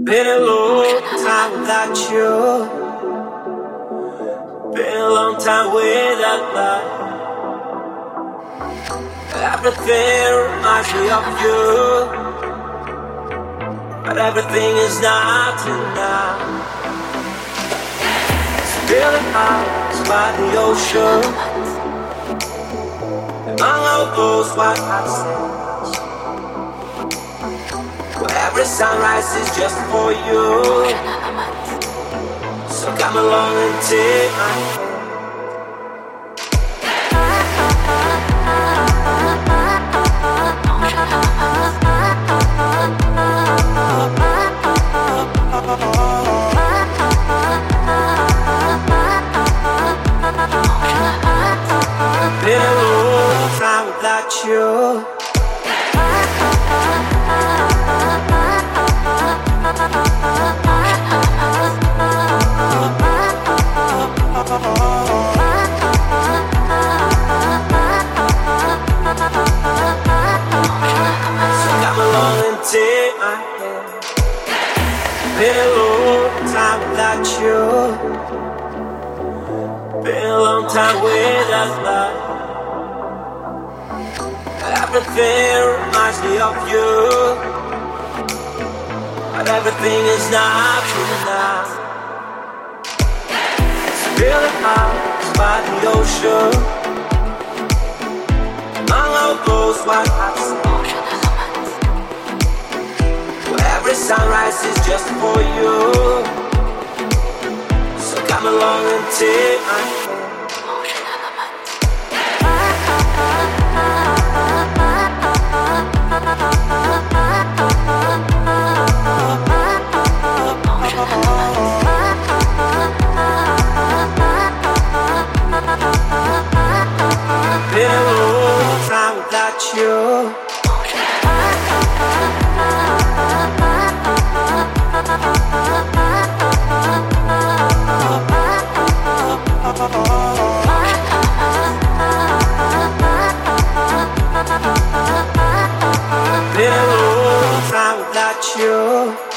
Been a long time without you. Been a long time without love. Everything reminds me of you, but everything is not enough. Still a house by the ocean, among all those white houses, where every sunrise is just for you. So come along and take my hand. Been a long time without you. So come along and take my hand. Been a long time without you. Been a long time without love. Everything reminds me of you, but everything is not true now. Still a house by the ocean, among all those white houses, where every sunrise is just for you. So come along and take my hand. Been a long time without you. Been a long time without you.